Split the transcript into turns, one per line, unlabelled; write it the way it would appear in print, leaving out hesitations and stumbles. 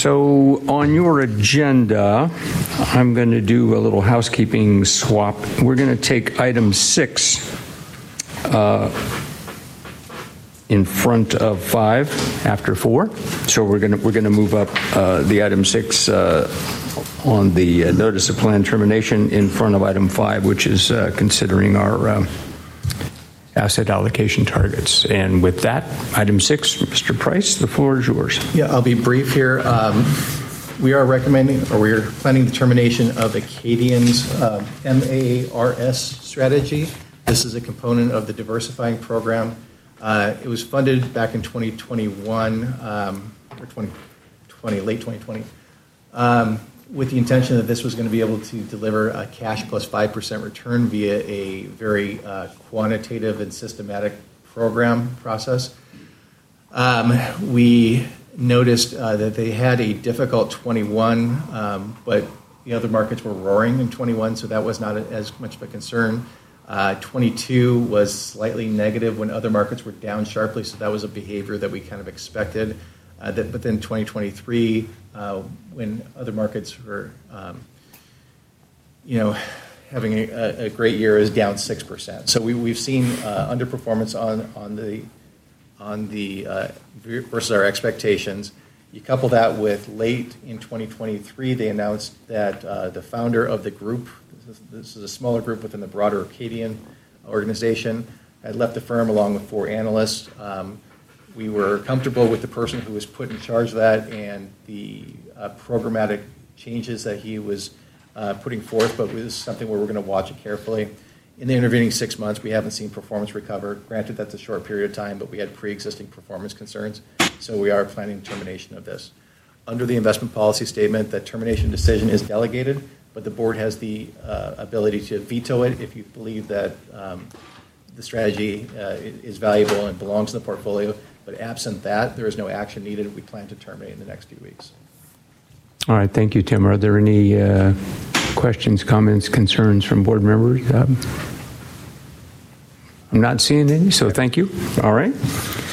So on your agenda, I'm going to do a little housekeeping swap. We're going to take item 6 in front of 5 after 4. So we're going to move up the item 6 on the notice of plan termination in front of item 5, which is considering our asset allocation targets. And with that, item 6, Mr. Price, the floor is yours.
Yeah, I'll be brief here. We are recommending, or we're planning the termination of Acadian's MARS strategy. This is a component of the diversifying program. It was funded back in 2021, or 2020, late 2020, with the intention that this was going to be able to deliver a cash plus 5% return via a very quantitative and systematic program process. We noticed that they had a difficult 21, but the other markets were roaring in 21, so that was not as much of a concern. 22 was slightly negative when other markets were down sharply, so that was a behavior that we kind of expected. But then 2023, when other markets were, having a great year, is down 6%. So we've seen underperformance on the versus our expectations. You couple that with late in 2023, they announced that the founder of the group, this is a smaller group within the broader Acadian organization, had left the firm along with 4 analysts. We were comfortable with the person who was put in charge of that and the programmatic changes that he was putting forth, but this is something where we're going to watch it carefully. In the intervening 6 months, we haven't seen performance recover. Granted, that's a short period of time, but we had pre-existing performance concerns, so we are planning termination of this. Under the investment policy statement, that termination decision is delegated, but the board has the ability to veto it if you believe that the strategy is valuable and belongs in the portfolio. But absent that, there is no action needed. We plan to terminate in the next few weeks.
All right, thank you, Tim. Are there any questions, comments, concerns from board members? I'm not seeing any, so thank you. All right.